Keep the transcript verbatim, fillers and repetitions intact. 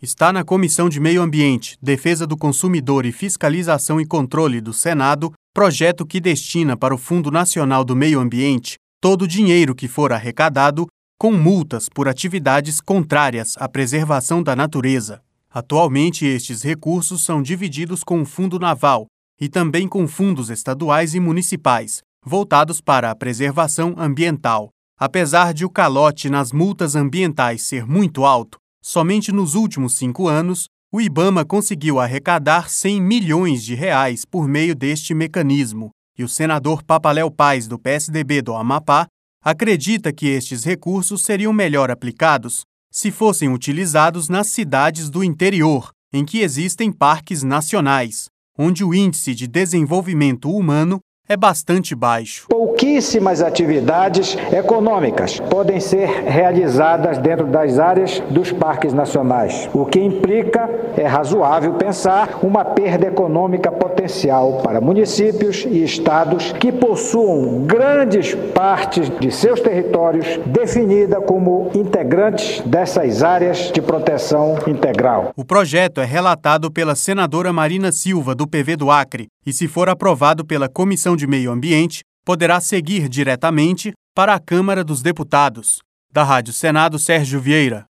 Está na Comissão de Meio Ambiente, Defesa do Consumidor e Fiscalização e Controle do Senado, projeto que destina para o Fundo Nacional do Meio Ambiente todo o dinheiro que for arrecadado com multas por atividades contrárias à preservação da natureza. Atualmente, estes recursos são divididos com o Fundo Naval e também com fundos estaduais e municipais, voltados para a preservação ambiental. Apesar de o calote nas multas ambientais ser muito alto, somente nos últimos cinco anos, o IBAMA conseguiu arrecadar cem milhões de reais por meio deste mecanismo, e o senador Papaléu Paz, do P S D B do Amapá, acredita que estes recursos seriam melhor aplicados se fossem utilizados nas cidades do interior, em que existem parques nacionais, onde o índice de desenvolvimento humano é bastante baixo. Pouquíssimas atividades econômicas podem ser realizadas dentro das áreas dos parques nacionais, o que implica, é razoável pensar, uma perda econômica potencial para municípios e estados que possuam grandes partes de seus territórios definida como integrantes dessas áreas de proteção integral. O projeto é relatado pela senadora Marina Silva, do P V do Acre, e se for aprovado pela Comissão de Meio Ambiente, poderá seguir diretamente para a Câmara dos Deputados. Da Rádio Senado, Sérgio Vieira.